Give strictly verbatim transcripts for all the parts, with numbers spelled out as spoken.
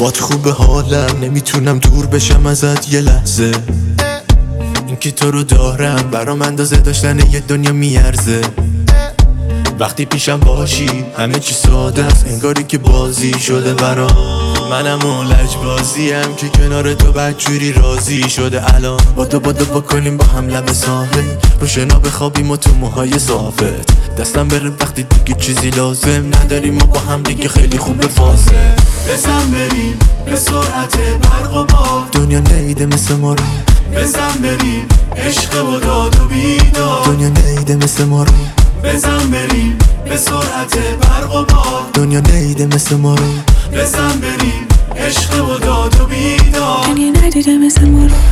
بات خوب حالم، نمیتونم دور بشم ازت یه لحظه. اینکه تو رو دارم برام اندازه داشتن یه دنیا میارزه. وقتی پیشم باشی همه چی ساده است، انگاری که بازی شده برام. منم اون لجبازیم که کنار تو بدجوری راضی شده. الان بادو بادو بکنیم با هم لب ساحل، رو شنا بخوابیم و تو موهای صافت دستم بره وقتی دیگه چیزی لازم نداریم و با هم دیگه خیلی خوبه فاصله. بزن بریم به سرعت برق و باد، دنیا نیده مثل ما رو. بزن بریم عشق و داد و بیداد، دنیا نیده مثل ما رو. بزن بریم به سرعت برق و باد، دنیا نیده مثل ما رو. بزن بریم عشق و داد و بیداد. دنیا ندیده مثل ما رو.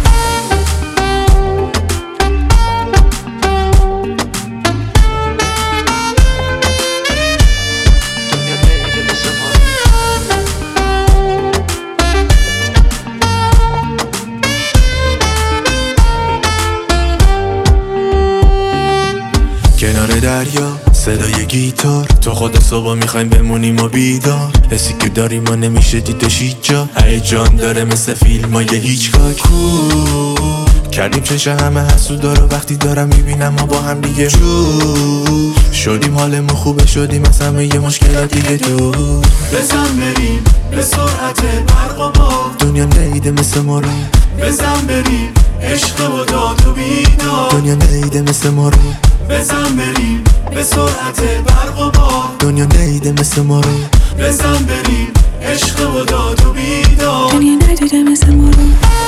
کنار دریا صدای گیتار، تو خدا صبح میخوایم بمونیم و بیدار. حسی که داریم و نمیشه دیدش هیچ جا، هیجان داره مثل فیلم های هیچکاک. کردیم چش همه حسودا رو وقتی دارم میبینم ما با هم دیگه جو شدیم، حالمون خوبه شدیم از همه یه مشکلات دیگه دور. بزن بریم به سرعت برق و باد، دنیا نیده مثل ما رو. بزن بریم عشق و داد و بیداد، دنیا نیده مثل ما رو. بزن بریم به سرعت برق و باد، دنیا نیده مثل ما رو. بزن بریم عشق و داد و بیداد. دنیا ندیده مثل ما رو.